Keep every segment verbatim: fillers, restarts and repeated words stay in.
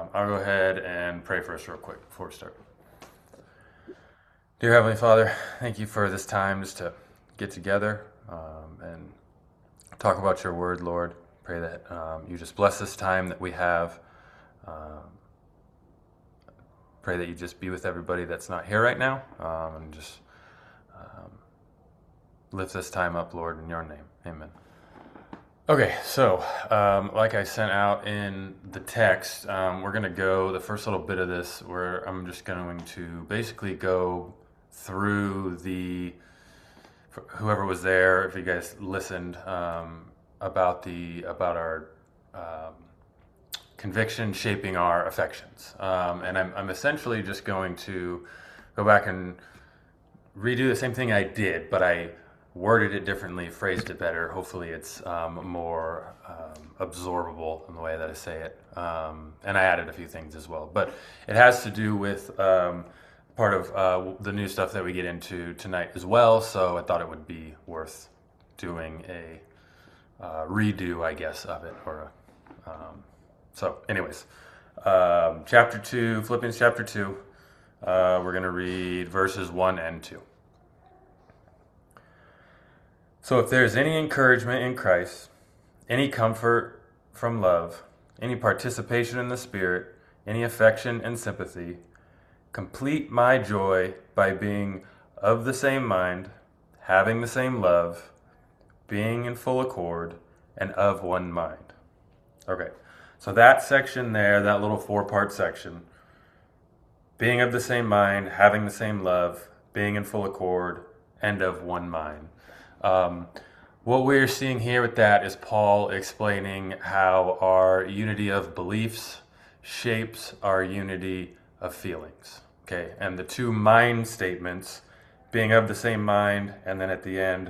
I'll go ahead and pray for us real quick before we start. Dear Heavenly Father, thank you for this time just to get together um, and talk about your word, Lord. Pray that um, you just bless this time that we have. Um, pray that you just be with everybody that's not here right now um, and just um, lift this time up, Lord, in your name. Amen. Okay, so um, like I sent out in the text, um, we're going to go, the first little bit of this, where I'm just going to basically go through the, whoever was there, if you guys listened, um, about the, about our um, conviction shaping our affections. Um, and I'm, I'm essentially just going to go back and redo the same thing I did, but I worded it differently, phrased it better. Hopefully it's um, more um, absorbable in the way that I say it. Um, and I added a few things as well. But it has to do with um, part of uh, the new stuff that we get into tonight as well. So I thought it would be worth doing a uh, redo, I guess, of it. Or a, um, so anyways, um, chapter two, Philippians chapter two. Uh, we're going to read verses one and two. So if there is any encouragement in Christ, any comfort from love, any participation in the Spirit, any affection and sympathy, complete my joy by being of the same mind, having the same love, being in full accord, and of one mind. Okay, so that section there, that little four-part section, being of the same mind, having the same love, being in full accord, and of one mind. Um, what we're seeing here with that is Paul explaining how our unity of beliefs shapes our unity of feelings. Okay, and the two mind statements, being of the same mind, and then at the end,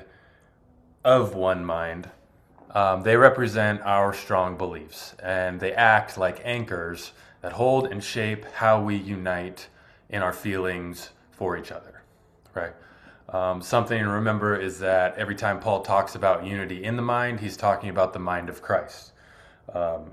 of one mind, um, they represent our strong beliefs, and they act like anchors that hold and shape how we unite in our feelings for each other, right? Um, something to remember is that every time Paul talks about unity in the mind, he's talking about the mind of Christ. Um,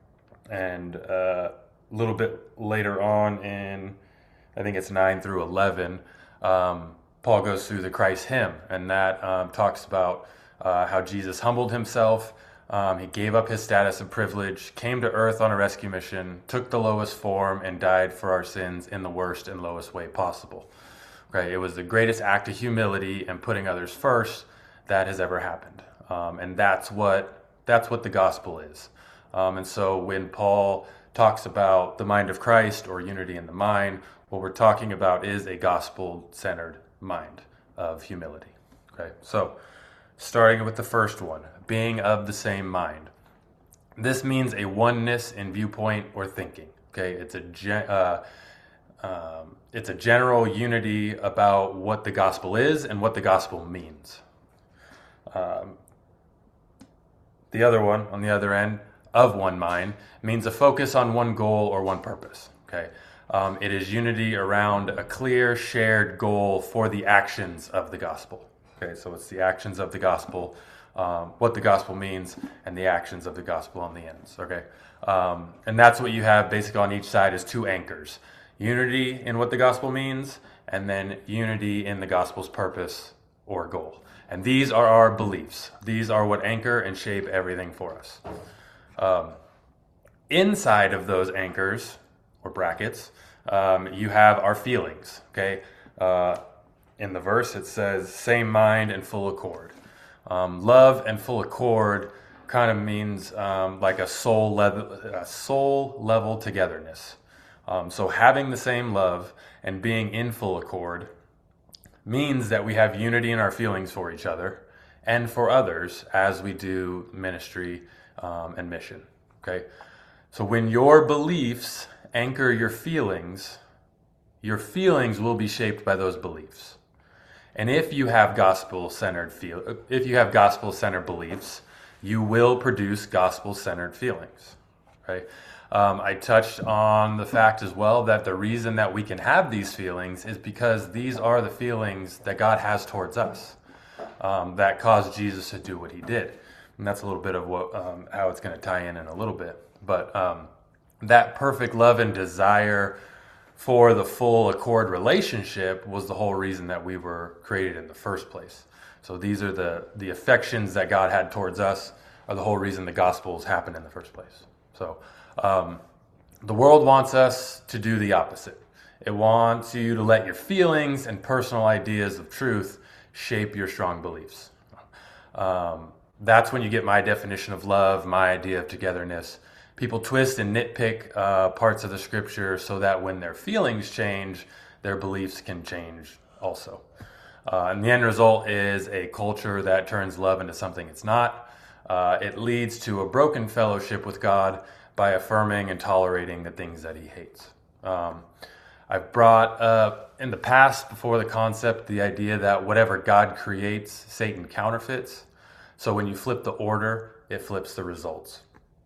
and uh, a little bit later on in, I think it's nine through eleven, um, Paul goes through the Christ hymn, and that um, talks about uh, how Jesus humbled himself. Um, he gave up his status and privilege, came to earth on a rescue mission, took the lowest form, and died for our sins in the worst and lowest way possible. Right? It was the greatest act of humility and putting others first that has ever happened. Um, and that's what that's what the gospel is. Um, and so when Paul talks about the mind of Christ or unity in the mind, what we're talking about is a gospel-centered mind of humility. Okay? So starting with the first one, being of the same mind. This means a oneness in viewpoint or thinking. Okay? It's a gen- uh, Um, it's a general unity about what the gospel is and what the gospel means. Um, the other one, on the other end, of one mind, means a focus on one goal or one purpose. Okay, um, it is unity around a clear, shared goal for the actions of the gospel. Okay, so it's the actions of the gospel, um, what the gospel means, and the actions of the gospel on the ends. Okay, um, and that's what you have basically on each side is two anchors. Unity in what the gospel means, and then unity in the gospel's purpose or goal. And these are our beliefs. These are what anchor and shape everything for us. Um, inside of those anchors, or brackets, um, you have our feelings, okay? Uh, in the verse it says, same mind and full accord. Um, love and full accord kind of means um, like a soul level, a soul level togetherness. Um, so having the same love and being in full accord means that we have unity in our feelings for each other and for others as we do ministry um, and mission. Okay, so when your beliefs anchor your feelings, your feelings will be shaped by those beliefs. And if you have gospel-centered feel, if you have gospel-centered beliefs, you will produce gospel-centered feelings. Right. Um, I touched on the fact as well that the reason that we can have these feelings is because these are the feelings that God has towards us um, that caused Jesus to do what he did. And that's a little bit of what um, how it's going to tie in in a little bit. But um, that perfect love and desire for the full accord relationship was the whole reason that we were created in the first place. So these are the, the affections that God had towards us are the whole reason the Gospels happened in the first place. So um, the world wants us to do the opposite. It wants you to let your feelings and personal ideas of truth shape your strong beliefs. Um, that's when you get my definition of love, my idea of togetherness. People twist and nitpick uh, parts of the scripture so that when their feelings change, their beliefs can change also. Uh, and the end result is a culture that turns love into something it's not. Uh, it leads to a broken fellowship with God by affirming and tolerating the things that he hates. Um, I've brought up in the past, before the concept, the idea that whatever God creates, Satan counterfeits. So when you flip the order, it flips the results.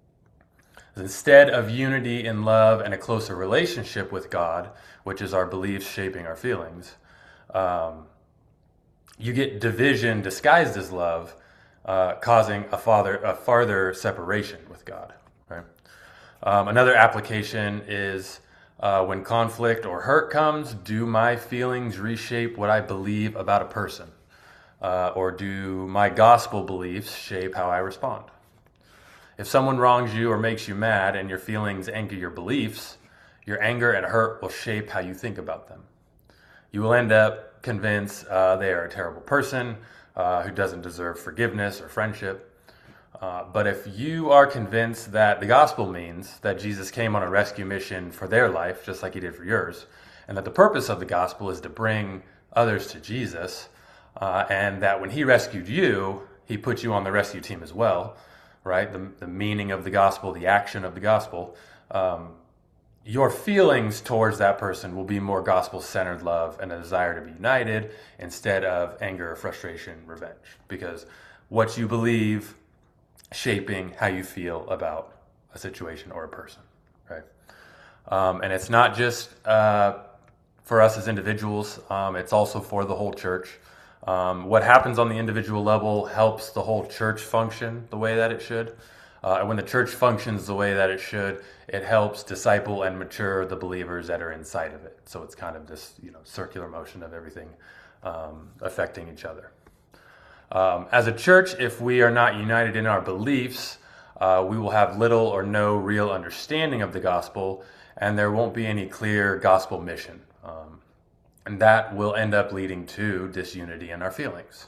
Instead of unity in love and a closer relationship with God, which is our beliefs shaping our feelings, um, you get division disguised as love, uh, causing a, father, a farther separation with God. Right? Um, another application is uh, when conflict or hurt comes, do my feelings reshape what I believe about a person? Uh, or do my gospel beliefs shape how I respond? If someone wrongs you or makes you mad and your feelings anchor your beliefs, your anger and hurt will shape how you think about them. You will end up convinced uh, they are a terrible person uh, who doesn't deserve forgiveness or friendship. Uh, but if you are convinced that the gospel means that Jesus came on a rescue mission for their life, just like he did for yours, and that the purpose of the gospel is to bring others to Jesus, uh, and that when he rescued you, he put you on the rescue team as well, right? The, the meaning of the gospel, the action of the gospel, um, your feelings towards that person will be more gospel-centered love and a desire to be united instead of anger, frustration, revenge. Because what you believe shaping how you feel about a situation or a person, right? Um, and it's not just uh, for us as individuals, um, it's also for the whole church. Um, what happens on the individual level helps the whole church function the way that it should. Uh, and when the church functions the way that it should, it helps disciple and mature the believers that are inside of it. So it's kind of this, you know, circular motion of everything um, affecting each other. Um, as a church, if we are not united in our beliefs, uh, we will have little or no real understanding of the gospel, and there won't be any clear gospel mission. Um, and that will end up leading to disunity in our feelings.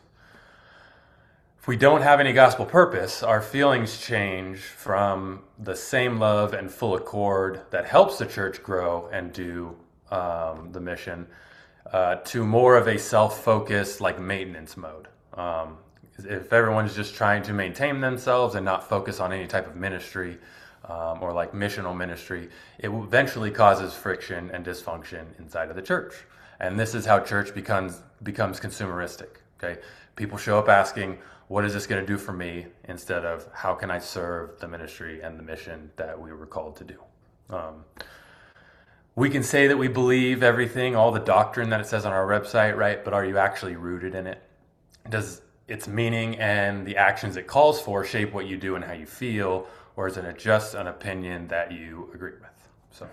If we don't have any gospel purpose, our feelings change from the same love and full accord that helps the church grow and do um, the mission uh, to more of a self-focused, like maintenance mode. Um, if everyone's just trying to maintain themselves and not focus on any type of ministry um, or like missional ministry, it eventually causes friction and dysfunction inside of the church. And this is how church becomes becomes consumeristic. Okay, people show up asking, "What is this going to do for me?" instead of "How can I serve the ministry and the mission that we were called to do?" Um, we can say that we believe everything, all the doctrine that it says on our website, right? But are you actually rooted in it? Does its meaning and the actions it calls for shape what you do and how you feel, or is it just an opinion that you agree with? So,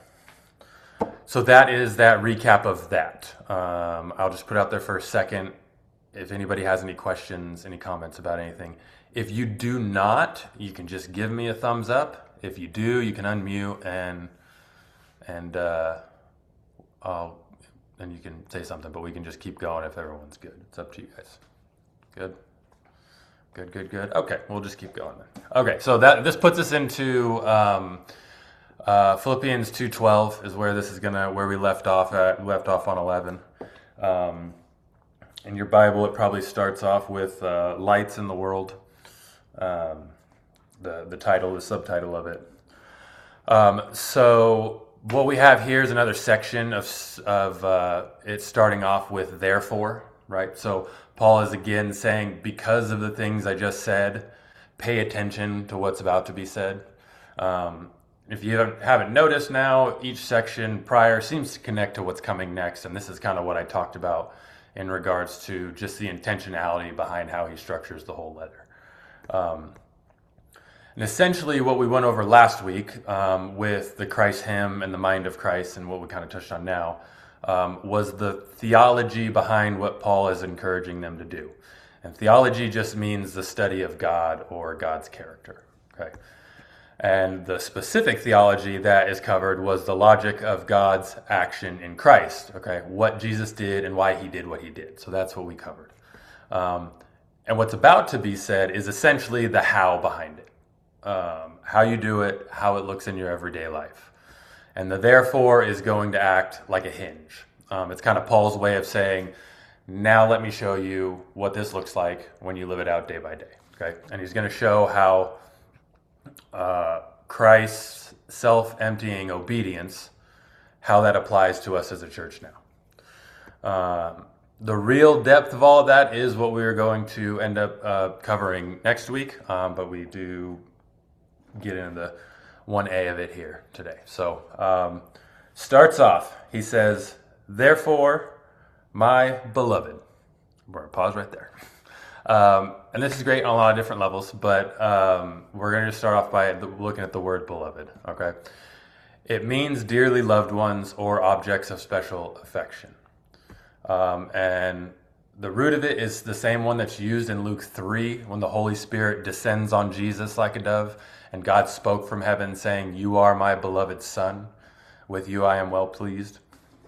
so that is that recap of that. Um, I'll just put out there for a second. If anybody has any questions, any comments about anything. If you do not, you can just give me a thumbs up. If you do, you can unmute and and uh, I'll, and you can say something, but we can just keep going if everyone's good. It's up to you guys. Good. Good, good, good. Okay, we'll just keep going then. Okay, so that this puts us into um, uh, Philippians two twelve is where this is gonna where we left off at. We left off on eleven. Um, in your Bible, it probably starts off with uh, "Lights in the World." Um, the the title, the subtitle of it. Um, so what we have here is another section of of uh, it starting off with "Therefore." Right, so Paul is again saying, because of the things I just said, pay attention to what's about to be said. Um, if you haven't, haven't noticed now, each section prior seems to connect to what's coming next, and this is kind of what I talked about in regards to just the intentionality behind how he structures the whole letter. Um, And essentially what we went over last week um, with the Christ hymn and the mind of Christ and what we kind of touched on now um, was the theology behind what Paul is encouraging them to do. And theology just means the study of God or God's character. Okay. And the specific theology that is covered was the logic of God's action in Christ. Okay. What Jesus did and why he did what he did. So that's what we covered. Um, and what's about to be said is essentially the how behind it. Um, how you do it, how it looks in your everyday life. And the therefore is going to act like a hinge. Um, it's kind of Paul's way of saying, now let me show you what this looks like when you live it out day by day. Okay, and he's going to show how uh, Christ's self-emptying obedience, how that applies to us as a church now. Um, the real depth of all of that is what we are going to end up uh, covering next week, um, but we do get into the one A of it here today. So um, starts off, he says, therefore, my beloved. We're going to pause right there. Um, and this is great on a lot of different levels, but um, we're going to start off by looking at the word beloved. Okay, it means dearly loved ones or objects of special affection. Um, and the root of it is the same one that's used in Luke three when the Holy Spirit descends on Jesus like a dove. And God spoke from heaven saying, you are my beloved son. With you I am well pleased.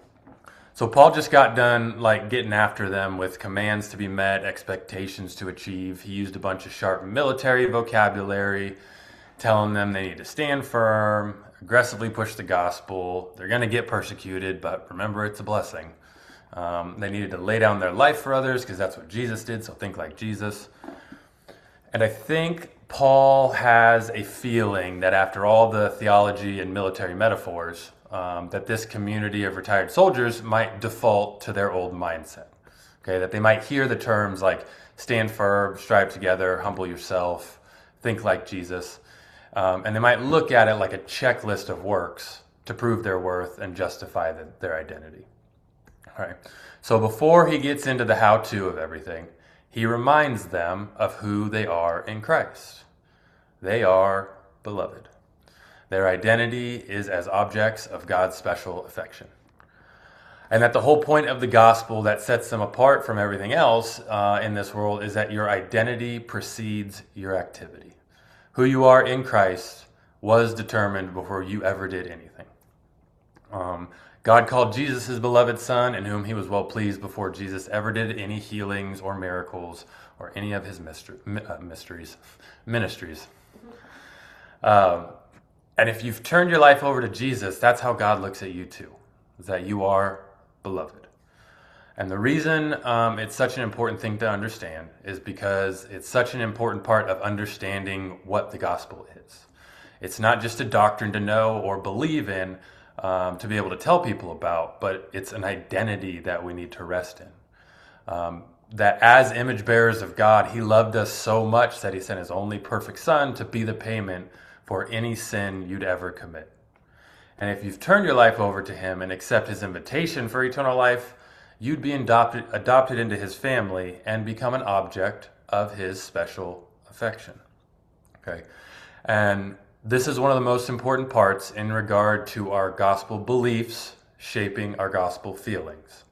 So Paul just got done like getting after them with commands to be met, expectations to achieve. He used a bunch of sharp military vocabulary, telling them they need to stand firm, aggressively push the gospel. They're going to get persecuted, but remember, it's a blessing. Um, they needed to lay down their life for others because that's what Jesus did, so think like Jesus. And I think Paul has a feeling that after all the theology and military metaphors, um, that this community of retired soldiers might default to their old mindset. Okay, that they might hear the terms like stand firm, strive together, humble yourself, think like Jesus, um, and they might look at it like a checklist of works to prove their worth and justify the, their identity. All right. So before he gets into the how-to of everything, he reminds them of who they are in Christ. They are beloved. Their identity is as objects of God's special affection. And that the whole point of the gospel that sets them apart from everything else uh, in this world is that your identity precedes your activity. Who you are in Christ was determined before you ever did anything. Um, God called Jesus his beloved son, in whom he was well pleased before Jesus ever did any healings or miracles or any of his mystery, uh, mysteries, ministries. Um, and if you've turned your life over to Jesus, that's how God looks at you too, is that you are beloved. And the reason um, it's such an important thing to understand is because it's such an important part of understanding what the gospel is. It's not just a doctrine to know or believe in, Um, to be able to tell people about, but it's an identity that we need to rest in. Um, that as image bearers of God, he loved us so much that he sent his only perfect son to be the payment for any sin you'd ever commit. And if you've turned your life over to him and accept his invitation for eternal life, you'd be adopted, adopted into his family and become an object of his special affection. Okay, and this is one of the most important parts in regard to our gospel beliefs shaping our gospel feelings.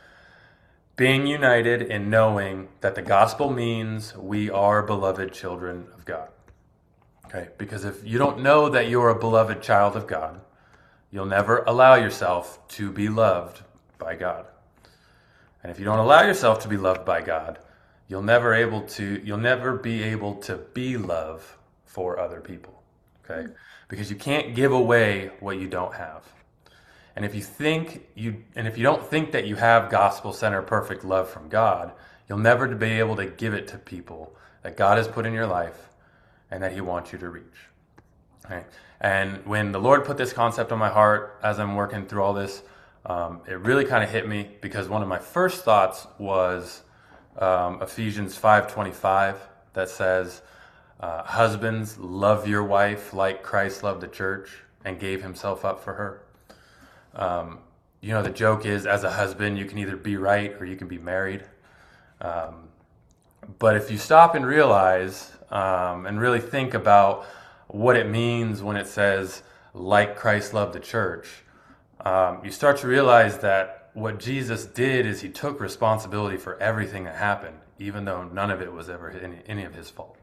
Being united in knowing that the gospel means we are beloved children of God. Okay, because if you don't know that you're a beloved child of God, you'll never allow yourself to be loved by God. And if you don't allow yourself to be loved by God, you'll never able to you'll never be able to be love for other people. Okay, because you can't give away what you don't have. And if you think you and if you don't think that you have gospel-centered perfect love from God, you'll never be able to give it to people that God has put in your life and that he wants you to reach. Okay? And when the Lord put this concept on my heart as I'm working through all this, um, it really kind of hit me because one of my first thoughts was um, Ephesians five twenty-five that says, Uh, husbands, love your wife like Christ loved the church and gave himself up for her. Um, you know, the joke is, as a husband, you can either be right or you can be married. Um, but if you stop and realize um, and really think about what it means when it says, like Christ loved the church, um, you start to realize that what Jesus did is he took responsibility for everything that happened, even though none of it was ever any, any of his fault.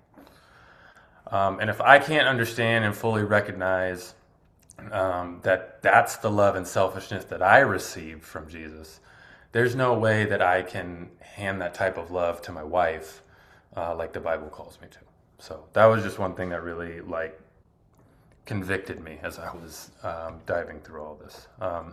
Um, and if I can't understand and fully recognize um, that that's the love and selfishness that I received from Jesus, there's no way that I can hand that type of love to my wife uh, like the Bible calls me to. So that was just one thing that really like convicted me as I was um, diving through all this. Um,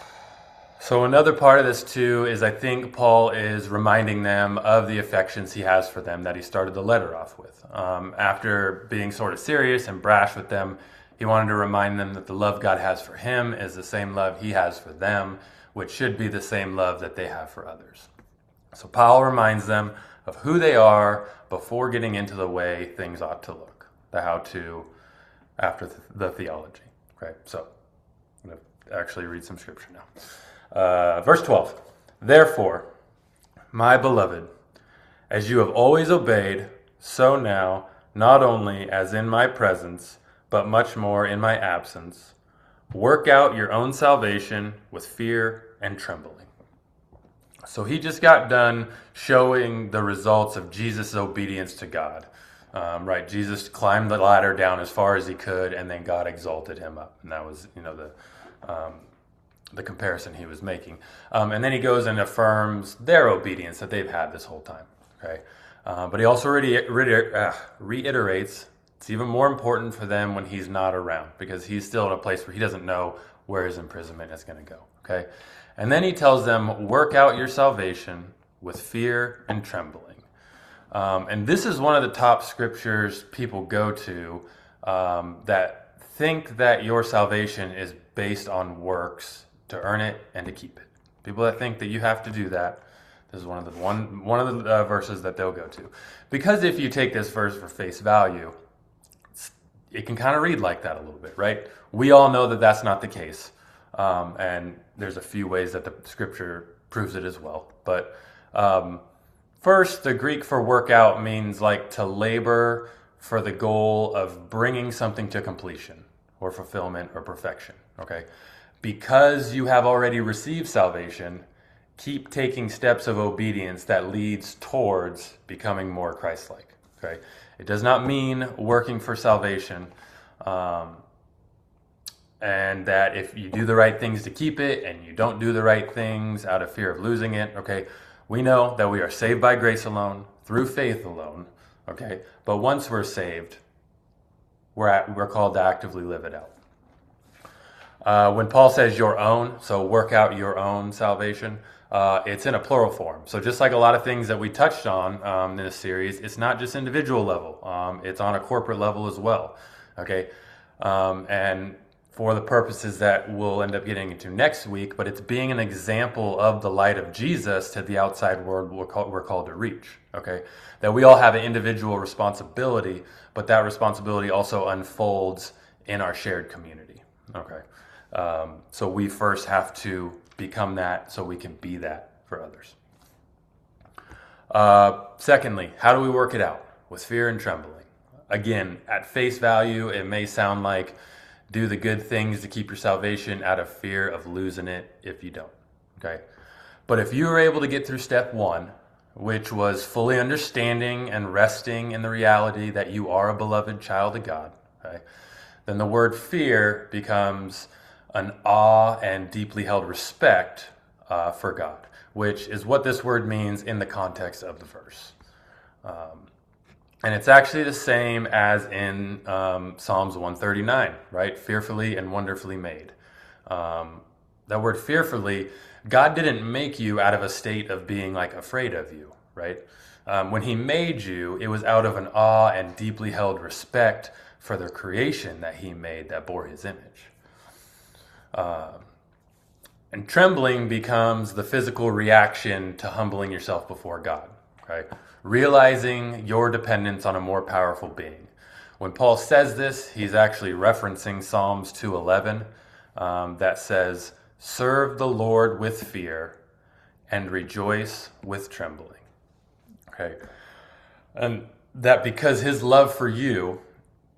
so another part of this too is I think Paul is reminding them of the affections he has for them that he started the letter off with. Um, after being sort of serious and brash with them, he wanted to remind them that the love God has for him is the same love he has for them, which should be the same love that they have for others. So Paul reminds them of who they are before getting into the way things ought to look, the how-to after the theology. Okay, so I'm going to actually read some scripture now. Uh, verse twelve, therefore, my beloved, as you have always obeyed, so now, not only as in my presence, but much more in my absence, work out your own salvation with fear and trembling. So he just got done showing the results of Jesus' obedience to God. Um, right, Jesus climbed the ladder down as far as he could, and then God exalted him up. And that was, you know, the um, the comparison he was making. Um, and then he goes and affirms their obedience that they've had this whole time. Okay, uh, but he also re- re- uh, reiterates it's even more important for them when he's not around, because he's still in a place where he doesn't know where his imprisonment is going to go. Okay, and then he tells them, work out your salvation with fear and trembling. Um, and this is one of the top scriptures people go to um, that think that your salvation is based on works to earn it and to keep it. People that think that you have to do that, this is one of the one one of the uh, verses that they'll go to. Because if you take this verse for face value, it can kind of read like that a little bit, right? We all know that that's not the case. Um, and there's a few ways that the scripture proves it as well. But um, first, the Greek for workout means like to labor for the goal of bringing something to completion or fulfillment or perfection, okay? Because you have already received salvation, keep taking steps of obedience that leads towards becoming more Christ-like, okay? It does not mean working for salvation, um, and that if you do the right things to keep it and you don't do the right things out of fear of losing it, okay? We know that we are saved by grace alone, through faith alone, okay? But once we're saved, we're, at, we're called to actively live it out. Uh, when Paul says your own, so work out your own salvation, uh, it's in a plural form. So just like a lot of things that we touched on um, in this series, it's not just individual level. Um, it's on a corporate level as well, okay? Um, and for the purposes that we'll end up getting into next week, but it's being an example of the light of Jesus to the outside world we're, call, we're called to reach, okay? That we all have an individual responsibility, but that responsibility also unfolds in our shared community, okay? Um, so we first have to become that so we can be that for others. Uh, secondly, how do we work it out? With fear and trembling. Again, at face value, it may sound like do the good things to keep your salvation out of fear of losing it if you don't, okay? But if you were able to get through step one, which was fully understanding and resting in the reality that you are a beloved child of God, okay, then the word fear becomes an awe and deeply held respect uh, for God, which is what this word means in the context of the verse. Um, and it's actually the same as in um, Psalms one thirty-nine, right? Fearfully and wonderfully made. Um, that word fearfully, God didn't make you out of a state of being like afraid of you, right? Um, when he made you, it was out of an awe and deeply held respect for the creation that he made that bore his image. Uh, and trembling becomes the physical reaction to humbling yourself before God, right? Realizing your dependence on a more powerful being. When Paul says this, he's actually referencing Psalms two eleven um, that says, serve the Lord with fear and rejoice with trembling, okay? And that because his love for you,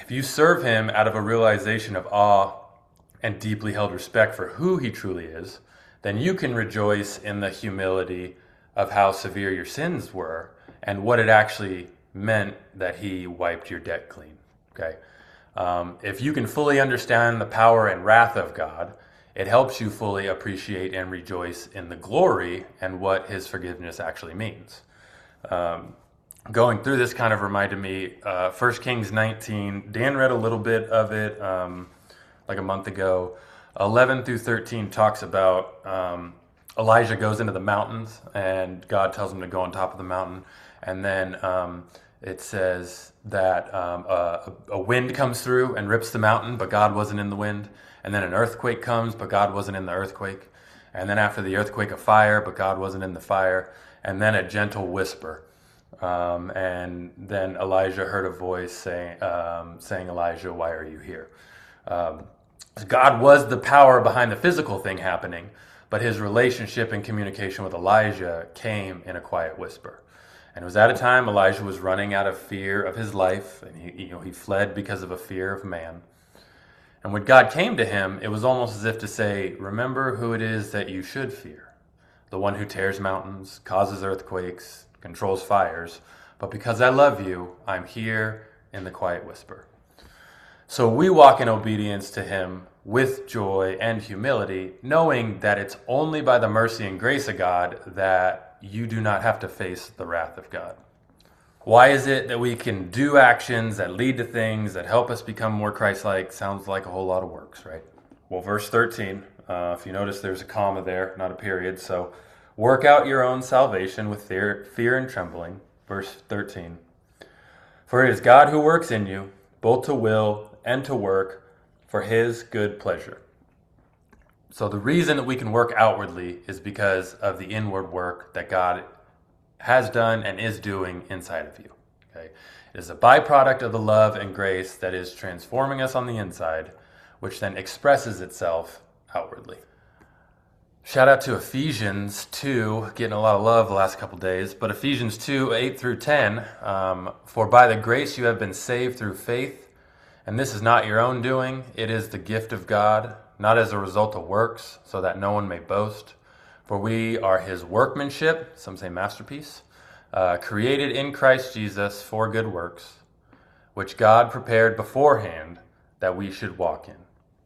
If you serve him out of a realization of awe and deeply held respect for who he truly is, then you can rejoice in the humility of how severe your sins were and what it actually meant that he wiped your debt clean. Okay? Um, if you can fully understand the power and wrath of God, it helps you fully appreciate and rejoice in the glory and what his forgiveness actually means. Um, going through this kind of reminded me, uh, First Kings nineteen, Dan read a little bit of it um, like a month ago. eleven through thirteen talks about um, Elijah goes into the mountains and God tells him to go on top of the mountain. And then um, it says that um, a, a wind comes through and rips the mountain, but God wasn't in the wind. And then an earthquake comes, but God wasn't in the earthquake. And then after the earthquake, a fire, but God wasn't in the fire. And then a gentle whisper. Um, and then Elijah heard a voice saying, um, saying, Elijah, why are you here? Um, God was the power behind the physical thing happening, but his relationship and communication with Elijah came in a quiet whisper. And it was at a time Elijah was running out of fear of his life, and he, you know, he fled because of a fear of man. And when God came to him, it was almost as if to say, remember who it is that you should fear. The one who tears mountains, causes earthquakes, controls fires. But because I love you, I'm here in the quiet whisper. So we walk in obedience to him with joy and humility, knowing that it's only by the mercy and grace of God that you do not have to face the wrath of God. Why is it that we can do actions that lead to things that help us become more Christ-like? Sounds like a whole lot of works, right? Well, verse thirteen, uh, if you notice there's a comma there, not a period. So work out your own salvation with fear, fear and trembling. Verse thirteen. For it is God who works in you, both to will and to work for his good pleasure. So the reason that we can work outwardly is because of the inward work that God has done and is doing inside of you. Okay? It is a byproduct of the love and grace that is transforming us on the inside, which then expresses itself outwardly. Shout out to Ephesians two, getting a lot of love the last couple days, but Ephesians two, eight through ten, um, for by the grace you have been saved through faith, and this is not your own doing, it is the gift of God, not as a result of works, so that no one may boast. For we are his workmanship, some say masterpiece, uh, created in Christ Jesus for good works, which God prepared beforehand that we should walk in.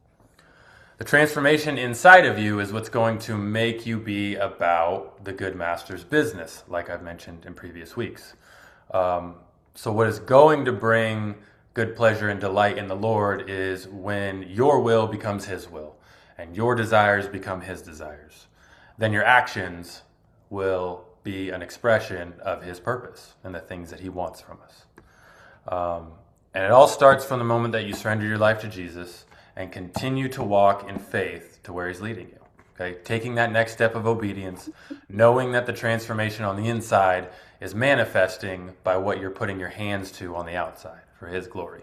The transformation inside of you is what's going to make you be about the good master's business, like I've mentioned in previous weeks. Um, so what is going to bring good pleasure and delight in the Lord is when your will becomes his will and your desires become his desires. Then your actions will be an expression of his purpose and the things that he wants from us. Um, and it all starts from the moment that you surrender your life to Jesus and continue to walk in faith to where he's leading you. Okay, taking that next step of obedience, knowing that the transformation on the inside is manifesting by what you're putting your hands to on the outside for his glory.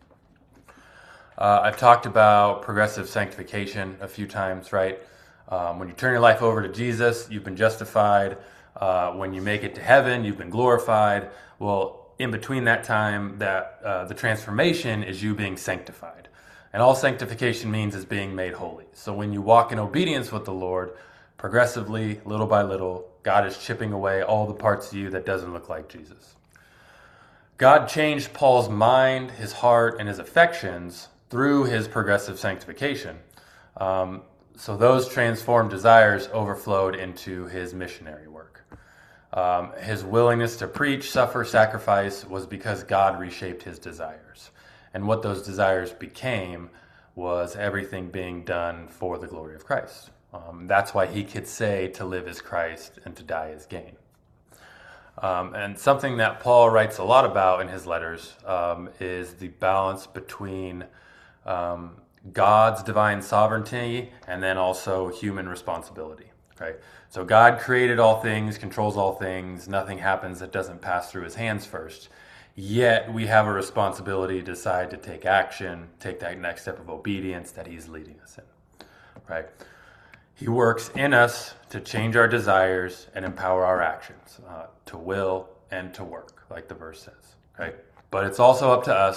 Uh, I've talked about progressive sanctification a few times, right? Um, when you turn your life over to Jesus, you've been justified. Uh, when you make it to heaven, you've been glorified. Well, in between that time, that uh, the transformation is you being sanctified. And all sanctification means is being made holy. So when you walk in obedience with the Lord, progressively, little by little, God is chipping away all the parts of you that doesn't look like Jesus. God changed Paul's mind, his heart, and his affections through his progressive sanctification. Um, So those transformed desires overflowed into his missionary work. Um, his willingness to preach, suffer, sacrifice was because God reshaped his desires. And what those desires became was everything being done for the glory of Christ. Um, that's why he could say to live is Christ and to die is gain. Um, and something that Paul writes a lot about in his letters um, is the balance between um, God's divine sovereignty and then also human responsibility. Okay? So God created all things, controls all things. Nothing happens that doesn't pass through his hands first. Yet we have a responsibility to decide to take action, take that next step of obedience that he's leading us in. Right? He works in us to change our desires and empower our actions, uh, to will and to work, like the verse says. Okay? But it's also up to us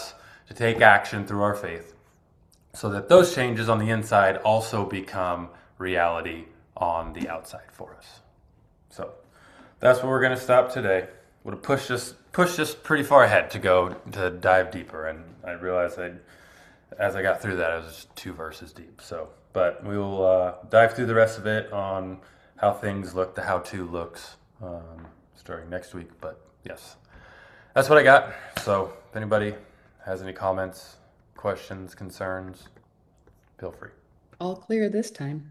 to take action through our faith so that those changes on the inside also become reality on the outside for us. So that's where we're going to stop today. Would have pushed us pushed us pretty far ahead to go to dive deeper, and I realized I, as I got through that, I was just two verses deep. So, but we will uh, dive through the rest of it on how things look, the how-to looks, um, starting next week. But yes, that's what I got. So, if anybody has any comments, questions, concerns, feel free. All clear this time.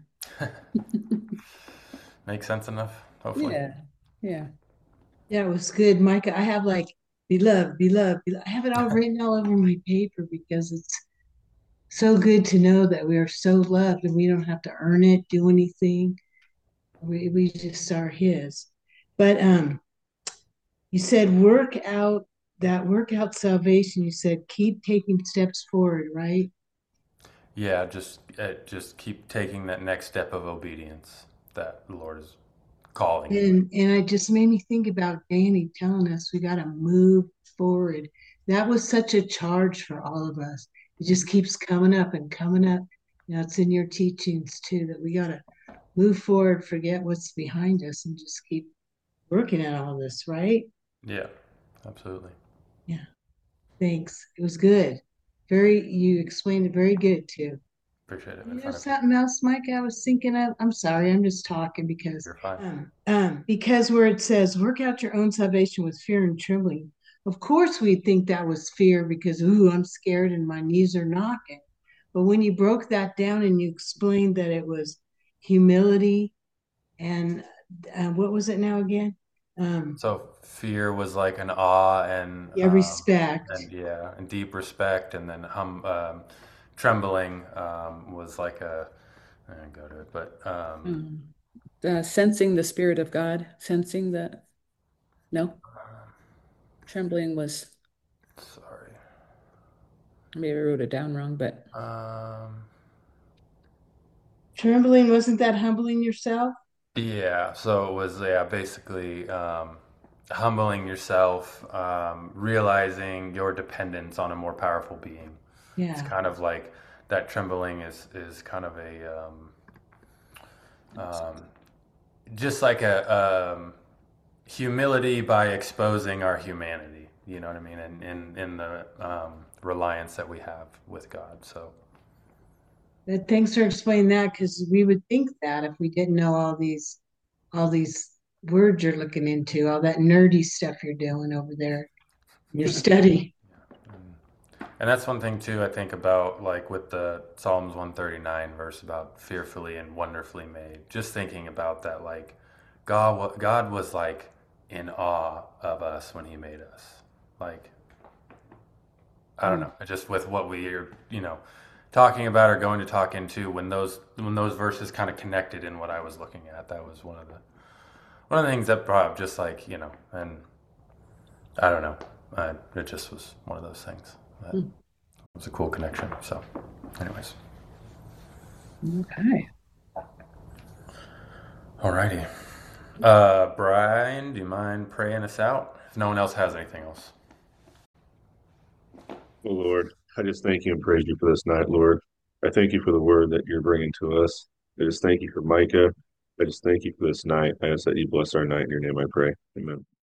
Make sense enough, hopefully. Yeah. Yeah. Yeah, it was good, Micah. I have like beloved, beloved, beloved. I have it all written all over my paper because it's so good to know that we are so loved and we don't have to earn it, do anything. We we just are His. But um, you said work out that work out salvation. You said keep taking steps forward, right? Yeah, just uh, just keep taking that next step of obedience that the Lord is calling you. And and it just made me think about Danny telling us we got to move forward. That was such a charge for all of us. It just keeps coming up and coming up. Now it's in your teachings too that we got to move forward, forget what's behind us, and just keep working at all this, right? Yeah, absolutely. Yeah. Thanks. It was good. Very, you explained it very good too. Appreciate it. You In know front of you. something else, Mike? I was thinking of. I'm sorry, I'm just talking because, You're fine. um, um, because where it says, "Work out your own salvation with fear and trembling." Of course, we'd think that was fear because, ooh, I'm scared and my knees are knocking. But when you broke that down and you explained that it was humility and uh, what was it now again? Um, So fear was like an awe and yeah, um, respect. and yeah, and deep respect, and then hum um, trembling um, was like a I didn't go to it, but um, Um, uh, sensing the Spirit of God, sensing the, no, trembling was, sorry. maybe I wrote it down wrong, but Um, Trembling wasn't that humbling yourself? yeah, so it was yeah basically um, humbling yourself, um, realizing your dependence on a more powerful being. It's Yeah. kind of like that trembling is is kind of a um, um, just like a um, humility by exposing our humanity. You know what I mean? And in in the um, reliance that we have with God. So Uh, Thanks for explaining that because we would think that if we didn't know all these all these words you're looking into, all that nerdy stuff you're doing over there in your study. and that's one thing too I think about like with the Psalms one thirty-nine verse about fearfully and wonderfully made. Just thinking about that like God God was like in awe of us when he made us. Like I don't Mm. know, just with what we are, you know, talking about or going to talk into when those when those verses kind of connected in what I was looking at. That was one of the one of the things that brought up just like, you know, and I don't know. Uh, it just was one of those things. That hmm, was a cool connection. So, anyways, okay. alrighty. Uh, Brian, do you mind praying us out? If no one else has anything else. Oh Lord, I just thank you and praise you for this night, Lord. I thank you for the word that you're bringing to us. I just thank you for Micah. I just thank you for this night. I ask that you bless our night in your name, I pray. Amen.